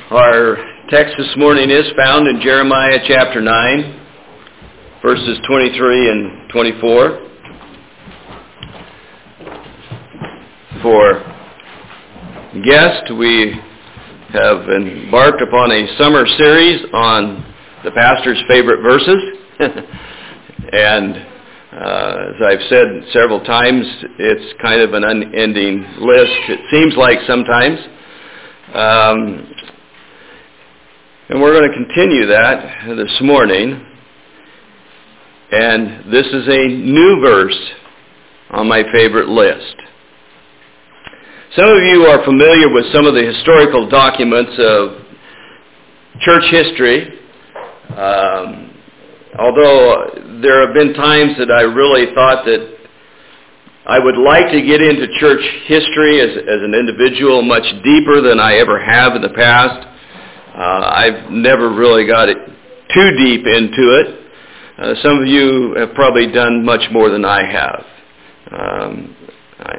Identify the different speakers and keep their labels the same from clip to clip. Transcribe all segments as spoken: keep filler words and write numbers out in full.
Speaker 1: Our text this morning is found in Jeremiah chapter nine, verses twenty-three and twenty-four. For guests, we have embarked upon a summer series on the pastor's favorite verses. and uh, as I've said several times, it's kind of an unending list, it seems like sometimes. Um, and we're going to continue that this morning. And this is a new verse on my favorite list. Some of you are familiar with some of the historical documents of church history. Um, although there have been times that I really thought that I would like to get into church history as, as an individual much deeper than I ever have in the past. Uh, I've never really got it too deep into it. Uh, some of you have probably done much more than I have. Um, I,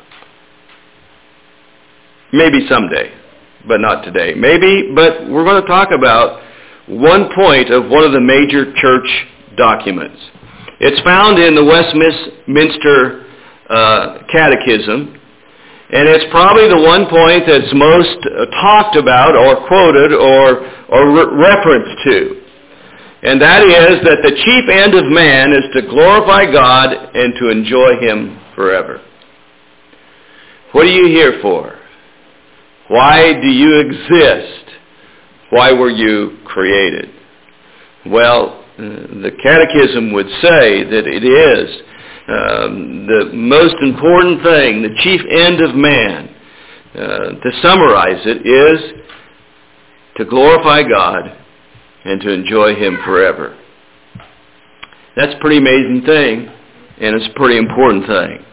Speaker 1: maybe someday, but not today. Maybe, but we're going to talk about one point of one of the major church documents. It's found in the Westminster uh, Catechism, and it's probably the one point that's most uh, talked about or quoted or, or re- referenced to. And that is that the chief end of man is to glorify God and to enjoy Him forever. What are you here for? Why do you exist? Why were you created? Well, the Catechism would say that it is um, the most important thing, the chief end of man. Uh, to summarize it is to glorify God and to enjoy Him forever. That's a pretty amazing thing, and it's a pretty important thing.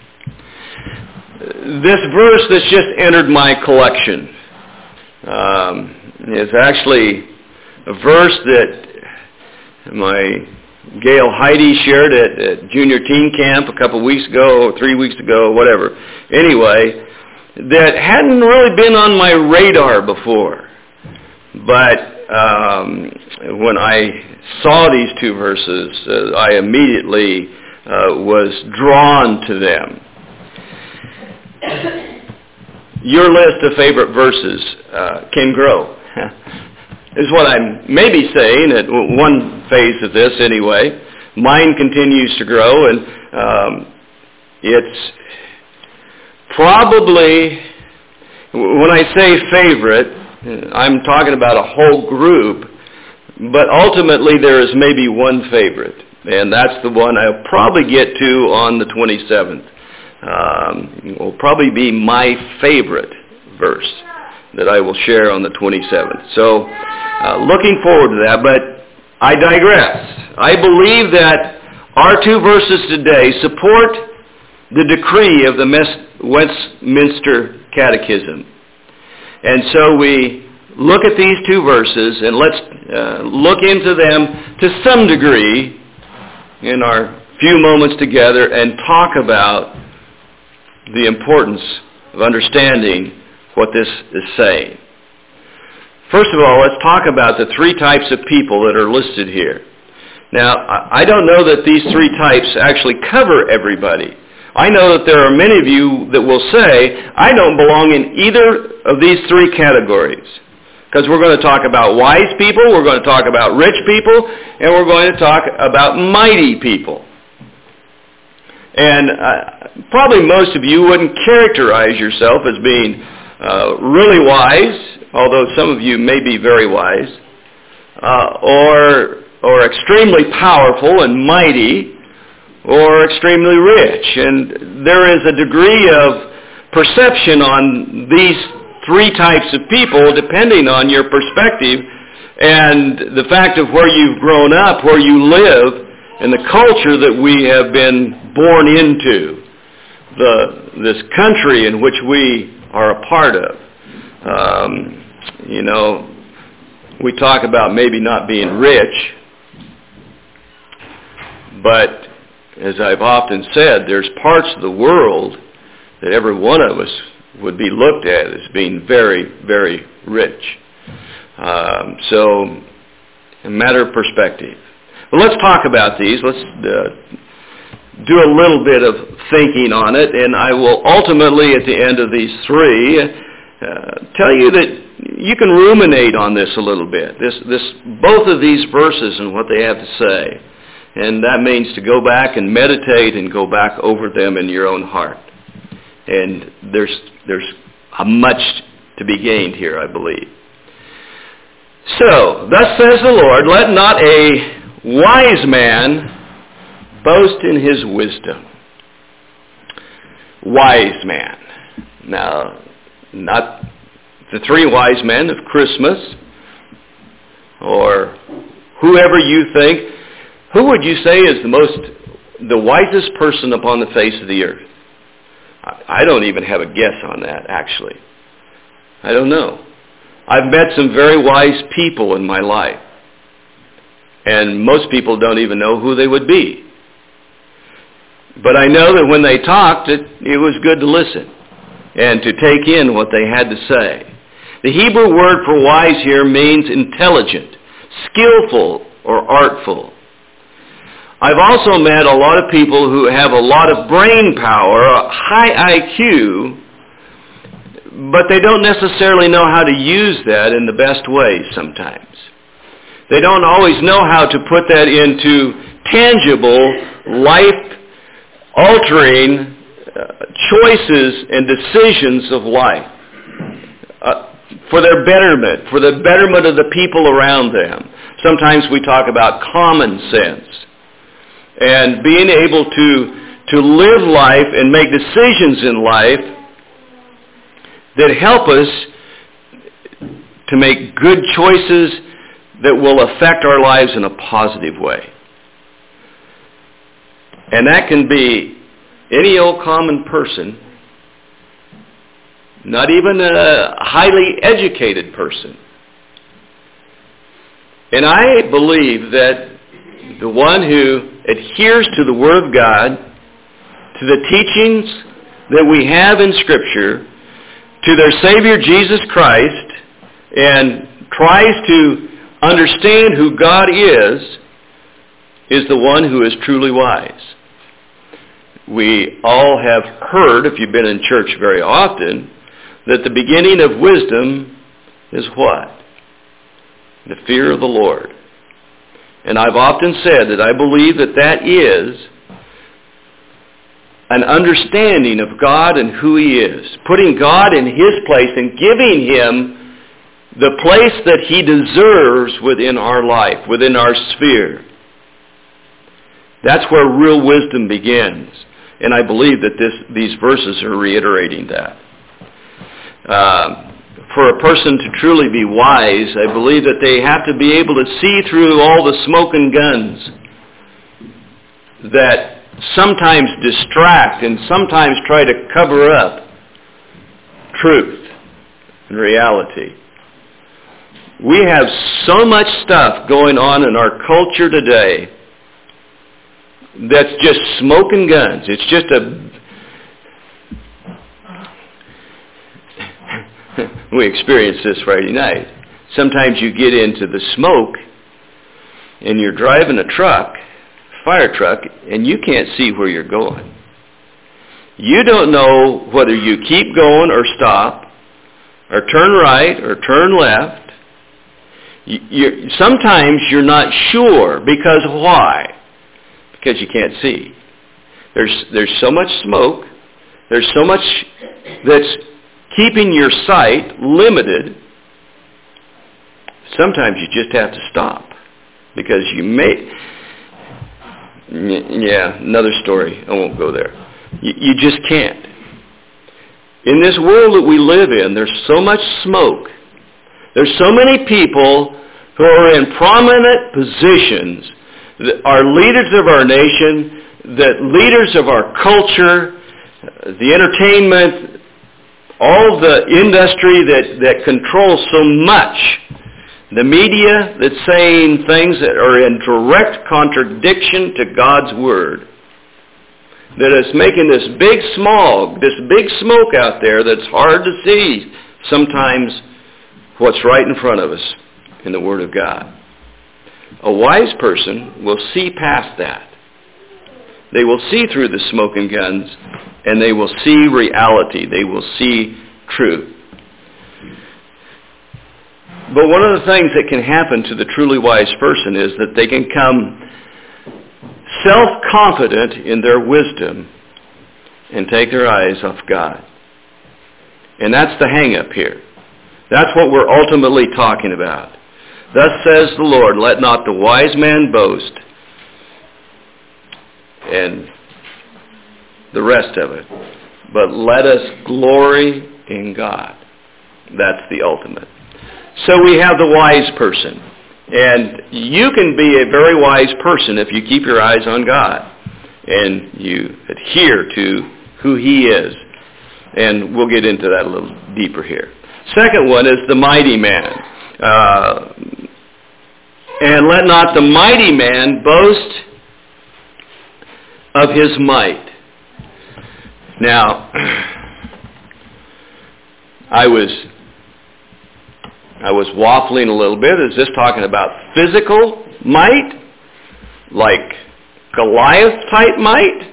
Speaker 1: This verse that's just entered my collection um, is actually a verse that my Gail Heidi shared at, at junior teen camp a couple weeks ago, or three weeks ago, whatever. Anyway, that hadn't really been on my radar before. But um, when I saw these two verses, uh, I immediately uh, was drawn to them. Your list of favorite verses uh, can grow, is what I'm maybe saying at one phase of this anyway. Mine continues to grow, and um, it's probably, when I say favorite, I'm talking about a whole group, but ultimately there is maybe one favorite, and that's the one I'll probably get to on the twenty-seventh. Um, will probably be my favorite verse that I will share on the twenty-seventh. So, uh, looking forward to that, but I digress. I believe that our two verses today support the decree of the Westminster Catechism. And so we look at these two verses and let's uh, look into them to some degree in our few moments together and talk about the importance of understanding what this is saying. First of all, let's talk about the three types of people that are listed here. Now, I don't know that these three types actually cover everybody. I know that there are many of you that will say, I don't belong in either of these three categories. Because we're going to talk about wise people, we're going to talk about rich people, and we're going to talk about mighty people. And uh, probably most of you wouldn't characterize yourself as being uh, really wise, although some of you may be very wise, uh, or or extremely powerful and mighty, or extremely rich. And there is a degree of perception on these three types of people depending on your perspective and the fact of where you've grown up, where you live, and the culture that we have been born into, the this country in which we are a part of. Um, you know, we talk about maybe not being rich, but as I've often said, there's parts of the world that every one of us would be looked at as being very, very rich. Um, so, a matter of perspective. Well, let's talk about these. Let's uh, do a little bit of thinking on it, and I will ultimately, at the end of these three, uh, tell you that you can ruminate on this a little bit. This, this, both of these verses and what they have to say. And that means to go back and meditate and go back over them in your own heart. And there's there's a much to be gained here, I believe. So, thus says the Lord, let not a wise man boast in his wisdom. Wise man. Now, not the three wise men of Christmas, or whoever you think. Who would you say is the most, the wisest person upon the face of the earth? I don't even have a guess on that, actually. I don't know. I've met some very wise people in my life, and most people don't even know who they would be. But I know that when they talked, it, it was good to listen and to take in what they had to say. The Hebrew word for wise here means intelligent, skillful, or artful. I've also met a lot of people who have a lot of brain power, a high I Q, but they don't necessarily know how to use that in the best way sometimes. They don't always know how to put that into tangible, life-altering uh, choices and decisions of life uh, for their betterment, for the betterment of the people around them. Sometimes we talk about common sense. And being able to, to live life and make decisions in life that help us to make good choices that will affect our lives in a positive way. And that can be any old common person, not even a highly educated person. And I believe that the one who adheres to the Word of God, to the teachings that we have in Scripture, to their Savior Jesus Christ, and tries to understand who God is, is the one who is truly wise. We all have heard, if you've been in church very often, that the beginning of wisdom is what? The fear of the Lord. And I've often said that I believe that that is an understanding of God and who He is. Putting God in His place and giving Him the place that He deserves within our life, within our sphere. That's where real wisdom begins. And I believe that this, these verses are reiterating that. Uh, For a person to truly be wise, I believe that they have to be able to see through all the smoke and guns that sometimes distract and sometimes try to cover up truth and reality. We have so much stuff going on in our culture today that's just smoke and guns. It's just a... We experienced this Friday night. Sometimes you get into the smoke and you're driving a truck, fire truck, and you can't see where you're going. You don't know whether you keep going or stop, or turn right or turn left. You're, sometimes you're not sure. Because why? Because you can't see. There's, there's so much smoke. There's so much that's keeping your sight limited. Sometimes you just have to stop because you may... Yeah, another story. I won't go there. You, you just can't. In this world that we live in, there's so much smoke. There's so many people who are in prominent positions that are leaders of our nation, that leaders of our culture, the entertainment, all the industry that, that controls so much, the media that's saying things that are in direct contradiction to God's Word, that is making this big smog, this big smoke out there that's hard to see sometimes what's right in front of us. in the Word of God. A wise person will see past that. They will see through the smoke and guns, and they will see reality. They will see truth. But one of the things that can happen to the truly wise person is that they can come self-confident in their wisdom and take their eyes off God. And that's the hang-up here. That's what we're ultimately talking about. Thus says the Lord, let not the wise man boast, and the rest of it, but let us glory in God. That's the ultimate. So we have the wise person. And you can be a very wise person if you keep your eyes on God and you adhere to who He is. And we'll get into that a little deeper here. Second one is the mighty man. Uh, and let not the mighty man boast of his might. Now, I was I was waffling a little bit. Is this talking about physical might? Like Goliath-type might?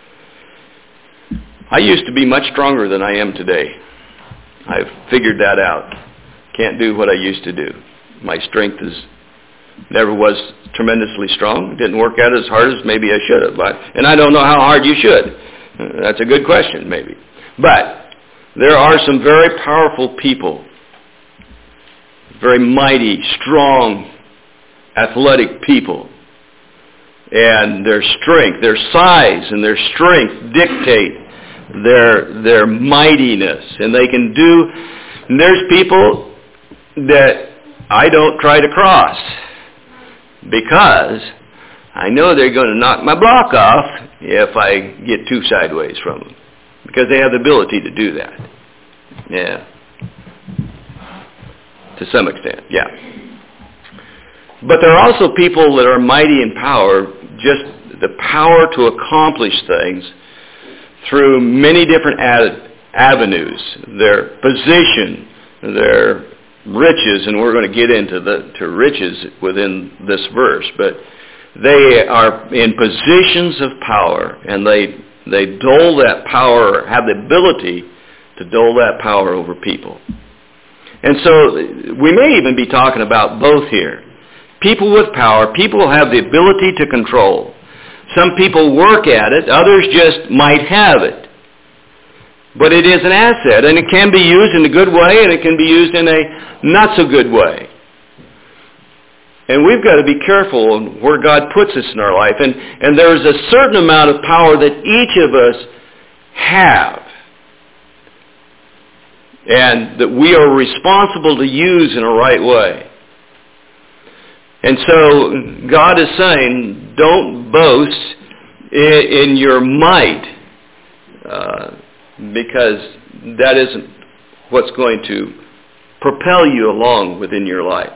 Speaker 1: I used to be much stronger than I am today. I've figured that out. Can't do what I used to do. My strength is never was tremendously strong. Didn't work out as hard as maybe I should have. And I don't know how hard you should. That's a good question, maybe. But there are some very powerful people, very mighty, strong, athletic people. And their strength, their size and their strength dictate their their mightiness. And they can do, and there's people that I don't try to cross because I know they're going to knock my block off if I get too sideways from them. Because they have the ability to do that. Yeah. To some extent, yeah. But there are also people that are mighty in power, just the power to accomplish things through many different ad- avenues. Their position, their riches, and we're going to get into the to riches within this verse, but they are in positions of power, and they they dole that power, have the ability to dole that power over people. And so we may even be talking about both here. People with power, people have the ability to control. Some people work at it, others just might have it. But it is an asset, and it can be used in a good way, and it can be used in a not-so-good way. And we've got to be careful where God puts us in our life. And, and there's a certain amount of power that each of us have, and that we are responsible to use in a right way. And so God is saying, don't boast in, in your might, uh, because that isn't what's going to propel you along within your life.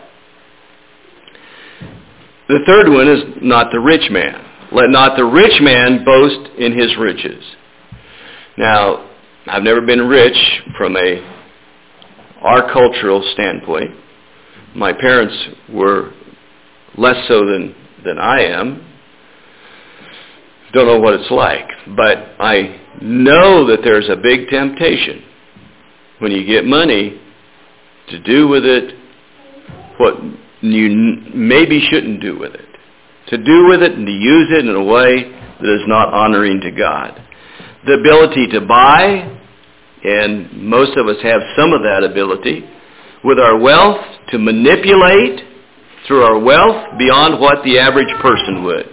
Speaker 1: The third one is not the rich man. Let not the rich man boast in his riches. Now, I've never been rich from a our cultural standpoint. My parents were less so than, than I am. Don't know what it's like. But I know that there's a big temptation when you get money to do with it what you maybe shouldn't do with it. To do with it and to use it in a way that is not honoring to God. The ability to buy, and most of us have some of that ability, with our wealth to manipulate through our wealth beyond what the average person would.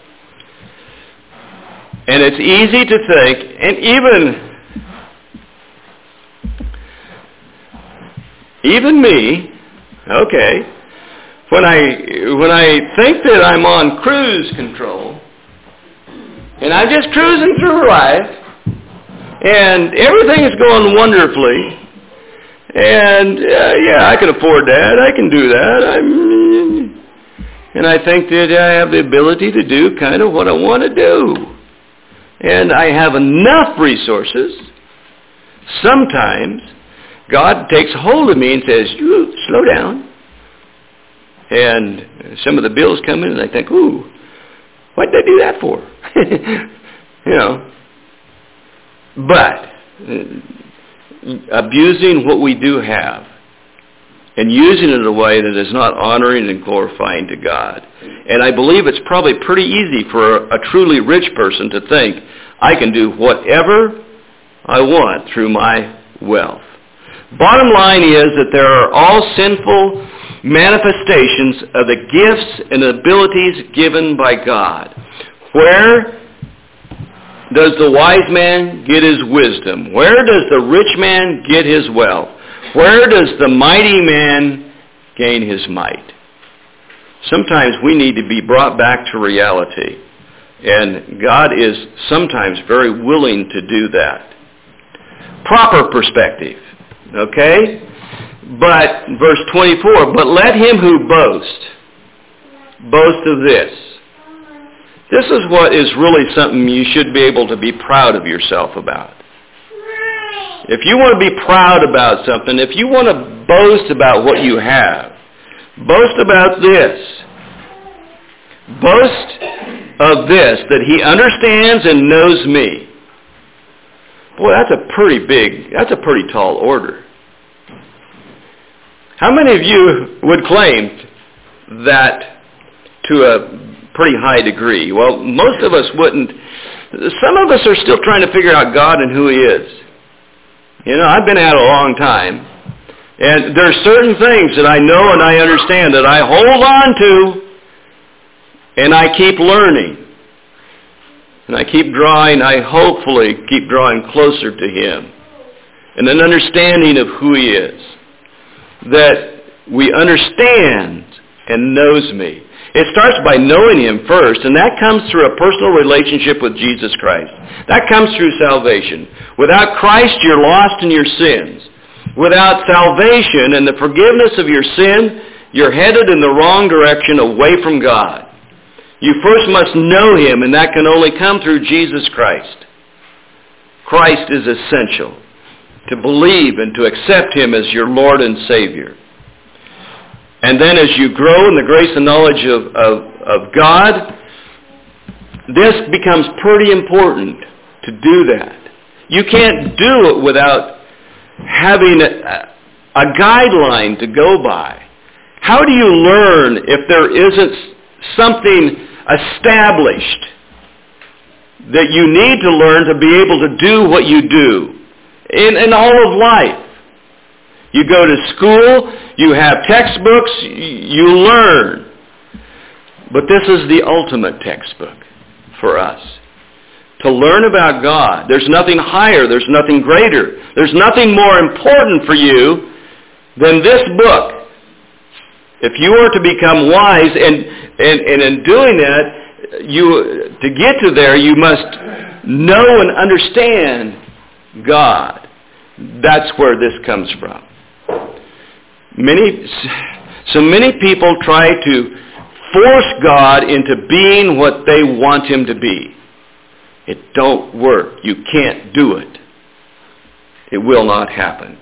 Speaker 1: And it's easy to think, and even even me, okay, when I when I think that I'm on cruise control, and I'm just cruising through life, and everything is going wonderfully, and uh, yeah, I can afford that, I can do that, I'm, and I think that I have the ability to do kind of what I want to do. And I have enough resources. Sometimes God takes hold of me and says, you slow down. And some of the bills come in and I think, ooh, what did they do that for? You know. But uh, abusing what we do have and using it in a way that is not honoring and glorifying to God. And I believe it's probably pretty easy for a, a truly rich person to think, I can do whatever I want through my wealth. Bottom line is that there are all sinful manifestations of the gifts and abilities given by God. Where does the wise man get his wisdom? Where does the rich man get his wealth? Where does the mighty man gain his might? Sometimes we need to be brought back to reality. And God is sometimes very willing to do that. Proper perspective. Okay? But, verse twenty-four, but let him who boasts, boast of this. This is what is really something you should be able to be proud of yourself about. If you want to be proud about something, if you want to boast about what you have, boast about this. Boast of this, that he understands and knows me. Boy, that's a pretty big, that's a pretty tall order. How many of you would claim that to a pretty high degree? Well, most of us wouldn't. Some of us are still trying to figure out God and who he is. You know, I've been at it a long time. And there are certain things that I know and I understand that I hold on to and I keep learning. And I keep drawing, I hopefully keep drawing closer to him. And an understanding of who he is. That we understand and knows me. It starts by knowing him first, and that comes through a personal relationship with Jesus Christ. That comes through salvation. Without Christ, you're lost in your sins. Without salvation and the forgiveness of your sin, you're headed in the wrong direction away from God. You first must know him, and that can only come through Jesus Christ. Christ is essential. To believe and to accept him as your Lord and Savior. And then as you grow in the grace and knowledge of, of, of God, this becomes pretty important to do that. You can't do it without having a, a guideline to go by. How do you learn if there isn't something established that you need to learn to be able to do what you do in, in all of life? You go to school, you have textbooks, you learn. But this is the ultimate textbook for us. To learn about God. There's nothing higher, there's nothing greater. There's nothing more important for you than this book. If you are to become wise, and, and, and in doing that, you to get to there, you must know and understand God. That's where this comes from. Many, so many people try to force God into being what they want him to be. It don't work. You can't do it. It will not happen.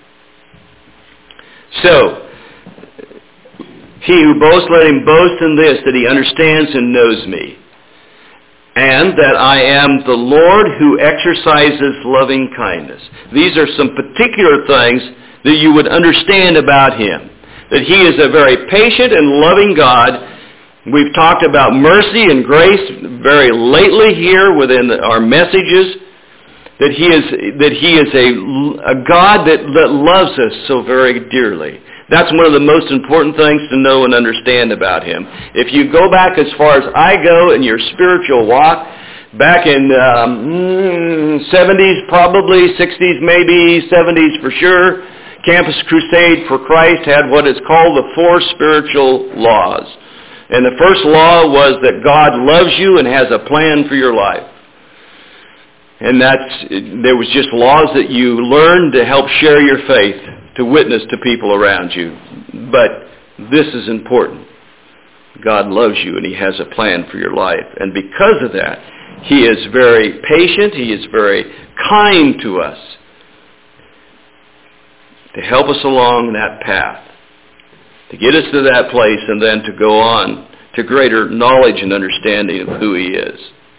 Speaker 1: So, he who boasts, let him boast in this, that he understands and knows me, and that I am the Lord who exercises loving kindness. These are some particular things that you would understand about him. That he is a very patient and loving God. We've talked about mercy and grace very lately here within our messages. That he is that he is a, a God that, that loves us so very dearly. That's one of the most important things to know and understand about him. If you go back as far as I go in your spiritual walk, back in um, seventies probably, sixties maybe, seventies for sure, Campus Crusade for Christ had what is called the four spiritual laws. And the first law was that God loves you and has a plan for your life. And that's, there was just laws that you learned to help share your faith, to witness to people around you. But this is important. God loves you and he has a plan for your life. And because of that, he is very patient, he is very kind to us, to help us along that path, to get us to that place and then to go on to greater knowledge and understanding of who He is.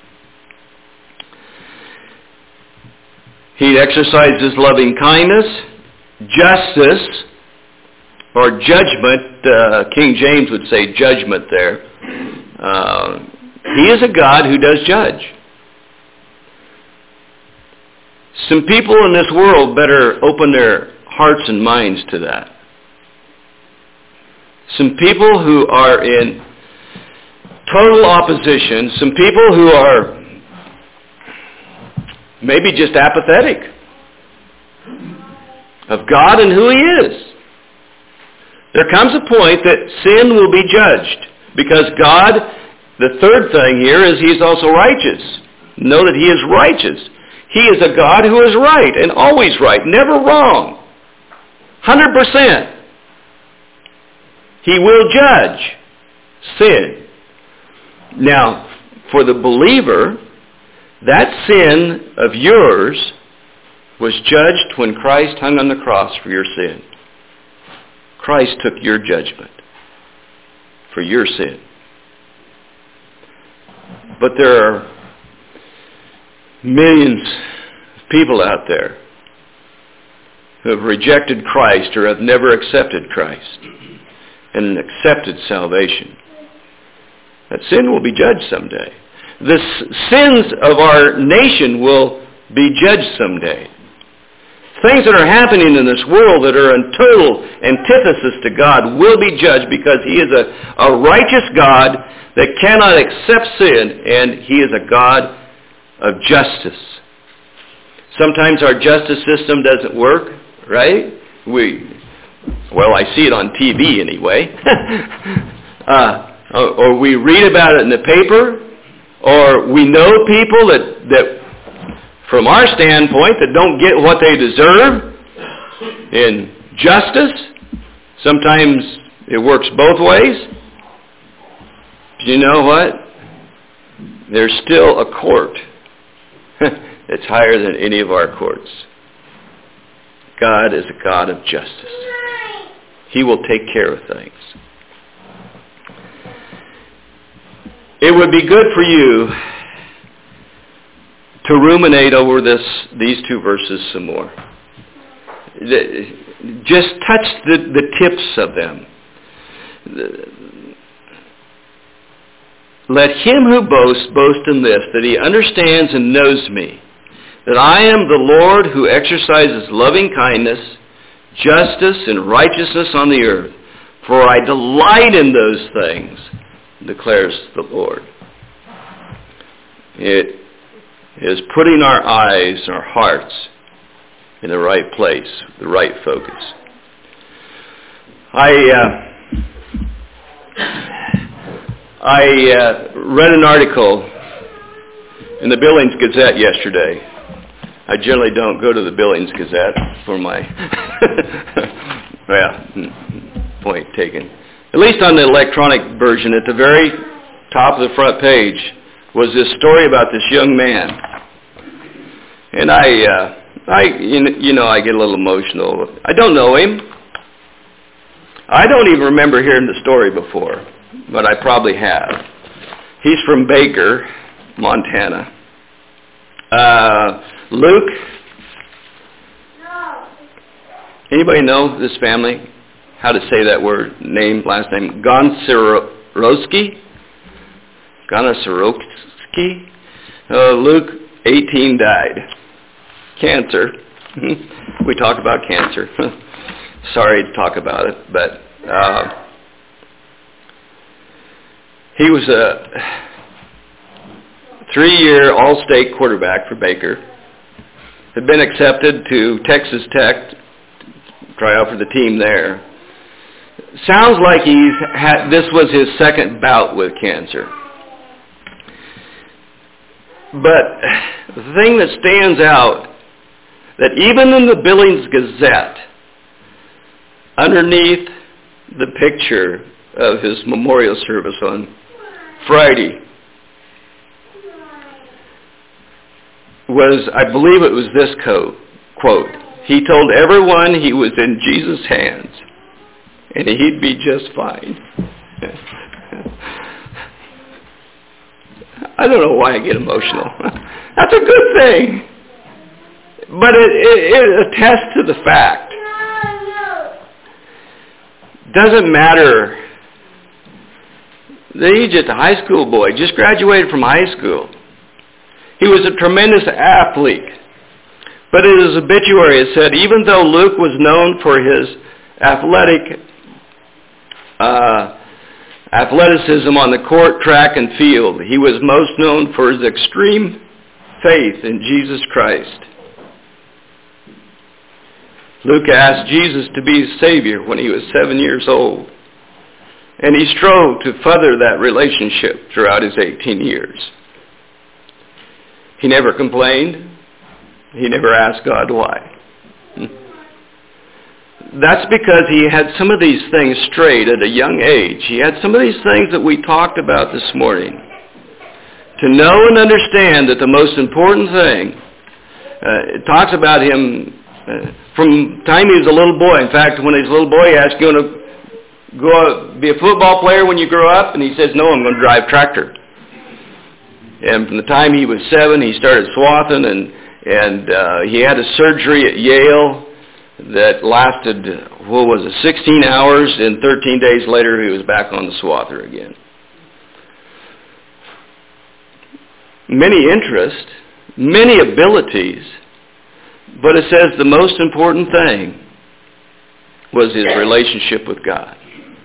Speaker 1: He exercises loving kindness, justice, or judgment. Uh, King James would say judgment there. Uh, he is a God who does judge. Some people in this world better open their hearts and minds to that. Some people who are in total opposition, some people who are maybe just apathetic of God and who He is. There comes a point that sin will be judged because God, the third thing here is He is also righteous. Know that He is righteous. He is a God who is right and always right, never wrong. one hundred percent. He will judge sin. Now, for the believer, that sin of yours was judged when Christ hung on the cross for your sin. Christ took your judgment for your sin. But there are millions of people out there who have rejected Christ or have never accepted Christ and accepted salvation. That sin will be judged someday. The sins of our nation will be judged someday. Things that are happening in this world that are in total antithesis to God will be judged because He is a, a righteous God that cannot accept sin, and He is a God of justice. Sometimes our justice system doesn't work, right? We, well, I see it on T V anyway. uh, or we read about it in the paper, or we know people that, that from our standpoint, that don't get what they deserve in justice. Sometimes it works both ways. But you know what? There's still a court that's higher than any of our courts. God is a God of justice. He will take care of things. It would be good for you to ruminate over this, these two verses some more. Just touch the, the tips of them. Let him who boasts boast in this, that he understands and knows me, that I am the Lord who exercises loving kindness, justice, and righteousness on the earth. For I delight in those things, declares the Lord. It is putting our eyes and our hearts in the right place, the right focus. I uh, I uh, read an article in the Billings Gazette yesterday. I generally don't go to the Billings Gazette for my well, point taken. At least on the electronic version, at the very top of the front page was this story about this young man. And I, uh, I, you know, I get a little emotional. I don't know him. I don't even remember hearing the story before, but I probably have. He's from Baker, Montana. Uh, Luke? Anybody know this family? How to say that word, name, last name? Gonserowski? Gonserowski? Uh, Luke, eighteen, died. Cancer. We talk about cancer. Sorry to talk about it, but uh, he was a three-year All-State quarterback for Baker. Had been accepted to Texas Tech to try out for the team there. Sounds like he's had, this was his second bout with cancer. But the thing that stands out, that even in the Billings Gazette, underneath the picture of his memorial service on Friday, was, I believe it was this quote, quote, he told everyone he was in Jesus' hands, and he'd be just fine. I don't know why I get emotional. That's a good thing. But it, it, it attests to the fact. Doesn't matter that he's just a high school boy, just graduated from high school. He was a tremendous athlete. But in his obituary it said, even though Luke was known for his athletic uh, athleticism on the court, track, and field, he was most known for his extreme faith in Jesus Christ. Luke asked Jesus to be his Savior when he was seven years old. And he strove to further that relationship throughout his eighteen years. He never complained. He never asked God why. That's because he had some of these things straight at a young age. He had some of these things that we talked about this morning. To know and understand that the most important thing, uh, it talks about him uh, from the time he was a little boy. In fact, when he was a little boy, he asked, you want to go out, be a football player when you grow up? And he says, no, I'm going to drive tractor. And from the time he was seven, he started swathing, and, and uh, he had a surgery at Yale that lasted, what was it, sixteen hours, and thirteen days later he was back on the swather again. Many interests, many abilities, but it says the most important thing was his relationship with God.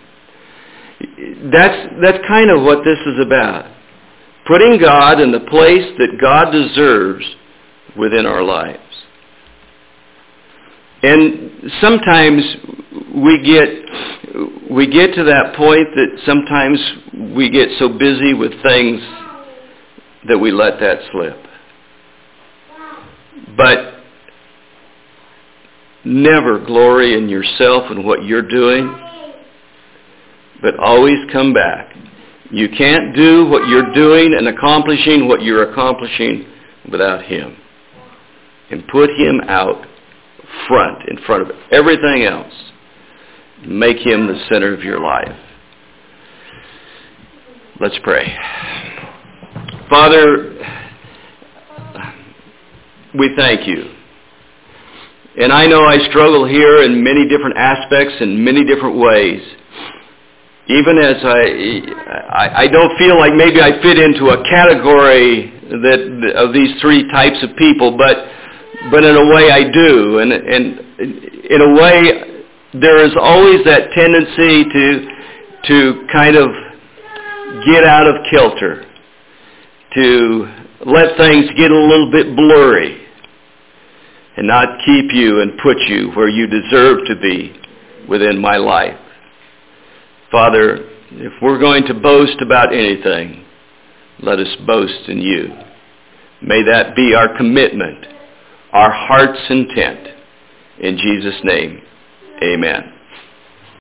Speaker 1: That's, that's kind of what this is about. Putting God in the place that God deserves within our lives. And sometimes we get we get to that point that sometimes we get so busy with things that we let that slip. But never glory in yourself and what you're doing, but always come back. You can't do what you're doing and accomplishing what you're accomplishing without Him. And put Him out front, in front of everything else. Make Him the center of your life. Let's pray. Father, we thank you. And I know I struggle here in many different aspects, in many different ways. Even as I, I, I don't feel like maybe I fit into a category that of these three types of people, but but in a way I do. And, and in a way, there is always that tendency to to kind of get out of kilter, to let things get a little bit blurry, and not keep you and put you where you deserve to be within my life. Father, if we're going to boast about anything, let us boast in you. May that be our commitment, our heart's intent. In Jesus' name, amen.